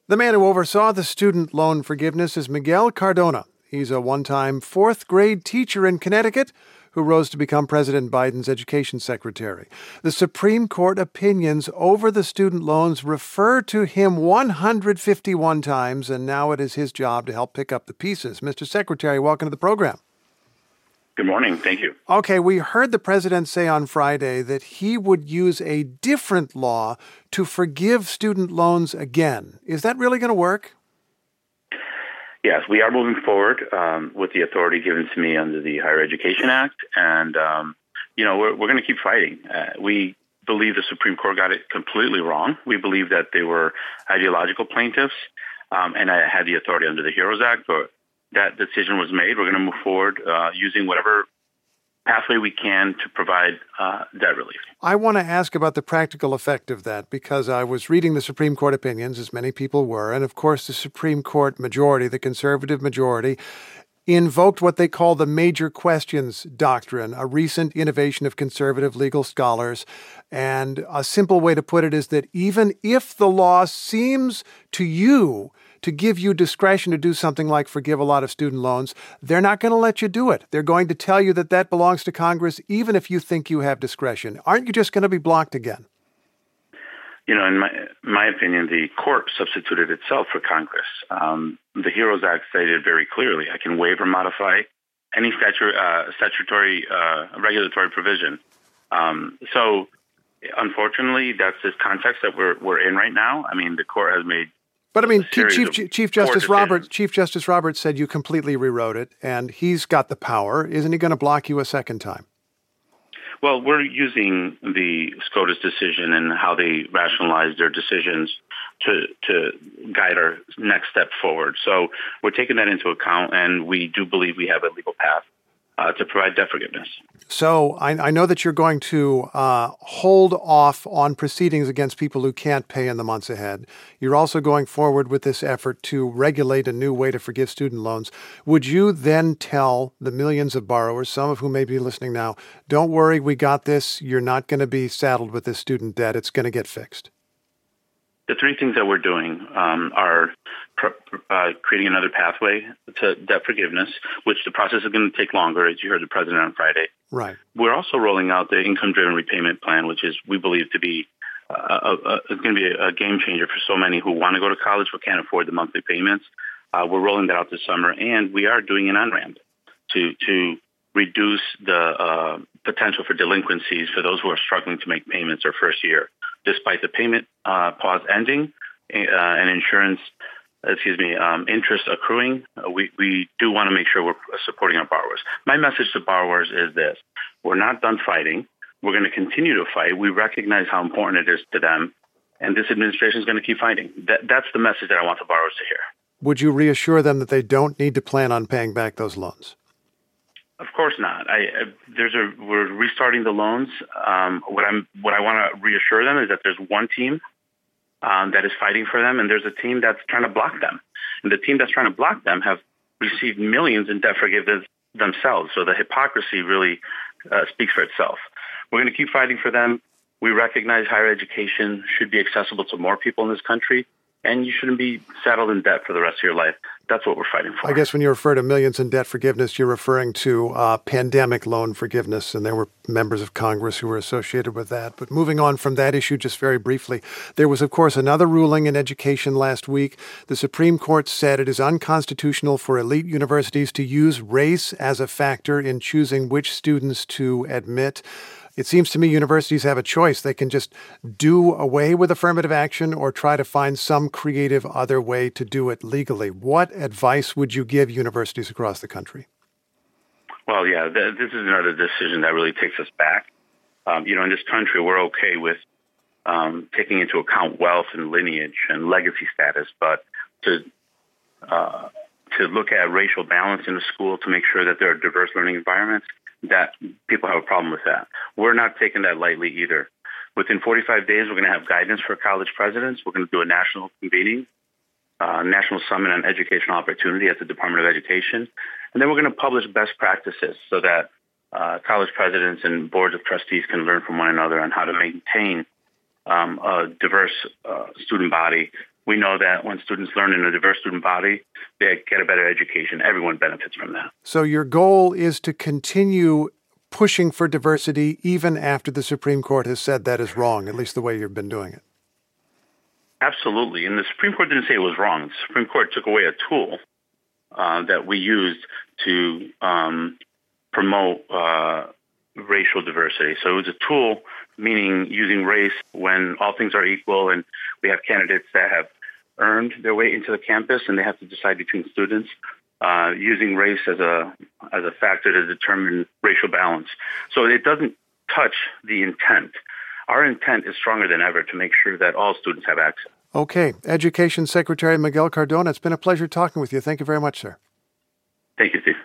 The man who oversaw the student loan forgiveness is Miguel Cardona. He's a one-time fourth-grade teacher in Connecticut who rose to become President Biden's education secretary. The Supreme Court opinions over the student loans refer to him 151 times, and now it is his job to help pick up the pieces. Mr. Secretary, welcome to the program. Good morning. Thank you. Okay, we heard the president say on Friday that he would use a different law to forgive student loans again. Is that really going to work? Yes, we are moving forward with the authority given to me under the Higher Education Act. And, we're going to keep fighting. We believe the Supreme Court got it completely wrong. We believe that they were ideological plaintiffs, and I had the authority under the HEROES Act, but that decision was made. We're going to move forward using whatever pathway we can to provide debt relief. I want to ask about the practical effect of that because I was reading the Supreme Court opinions, as many people were, and of course the Supreme Court majority, the conservative majority, invoked what they call the major questions doctrine, a recent innovation of conservative legal scholars. And a simple way to put it is that even if the law seems to you to give you discretion to do something like forgive a lot of student loans, they're not going to let you do it. They're going to tell you that that belongs to Congress, even if you think you have discretion. Aren't you just going to be blocked again? In my opinion, the court substituted itself for Congress. The HEROES Act stated very clearly, I can waive or modify any statutory regulatory provision. So, unfortunately, that's the context that we're in right now. I mean, the court has made. But I mean, Chief Justice Roberts said you completely rewrote it, and he's got the power. Isn't he going to block you a second time? Well, we're using the SCOTUS decision and how they rationalize their decisions to guide our next step forward. So we're taking that into account, and we do believe we have a legal path to provide debt forgiveness. So I know that you're going to hold off on proceedings against people who can't pay in the months ahead. You're also going forward with this effort to regulate a new way to forgive student loans. Would you then tell the millions of borrowers, some of whom may be listening now, don't worry, we got this. You're not going to be saddled with this student debt. It's going to get fixed. The three things that we're doing are creating another pathway to debt forgiveness, which the process is going to take longer, as you heard the president on Friday. Right. We're also rolling out the income-driven repayment plan, which is we believe to be going to be a game changer for so many who want to go to college but can't afford the monthly payments. We're rolling that out this summer, and we are doing an on-ramp to reduce the potential for delinquencies for those who are struggling to make payments their first year. Despite the payment pause ending and interest accruing, we do want to make sure we're supporting our borrowers. My message to borrowers is this. We're not done fighting. We're going to continue to fight. We recognize how important it is to them, and this administration is going to keep fighting. That's the message that I want the borrowers to hear. Would you reassure them that they don't need to plan on paying back those loans? Of course not. We're restarting the loans. What I want to reassure them is that there's one team that is fighting for them, and there's a team that's trying to block them. And the team that's trying to block them have received millions in debt forgiveness themselves. So the hypocrisy really speaks for itself. We're going to keep fighting for them. We recognize higher education should be accessible to more people in this country, and you shouldn't be saddled in debt for the rest of your life. That's what we're fighting for. I guess when you refer to millions in debt forgiveness, you're referring to pandemic loan forgiveness, and there were members of Congress who were associated with that. But moving on from that issue just very briefly, there was, of course, another ruling in education last week. The Supreme Court said it is unconstitutional for elite universities to use race as a factor in choosing which students to admit. It seems to me universities have a choice. They can just do away with affirmative action or try to find some creative other way to do it legally. What advice would you give universities across the country? Well, yeah, this is another decision that really takes us back. In this country, we're okay with taking into account wealth and lineage and legacy status, but to look at racial balance in the school to make sure that there are diverse learning environments, that people have a problem with that. We're not taking that lightly either. Within 45 days, we're going to have guidance for college presidents. We're going to do a national convening, National Summit on Educational Opportunity at the Department of Education. And then we're going to publish best practices so that college presidents and boards of trustees can learn from one another on how to maintain a diverse student body We know that when students learn in a diverse student body, they get a better education. Everyone benefits from that. So your goal is to continue pushing for diversity even after the Supreme Court has said that is wrong, at least the way you've been doing it. Absolutely. And the Supreme Court didn't say it was wrong. The Supreme Court took away a tool that we used to promote racial diversity. So it was a tool, meaning using race when all things are equal and we have candidates that have earned their way into the campus and they have to decide between students, using race as a factor to determine racial balance. So it doesn't touch the intent. Our intent is stronger than ever to make sure that all students have access. Okay. Education Secretary Miguel Cardona, it's been a pleasure talking with you. Thank you very much, sir. Thank you, Steve.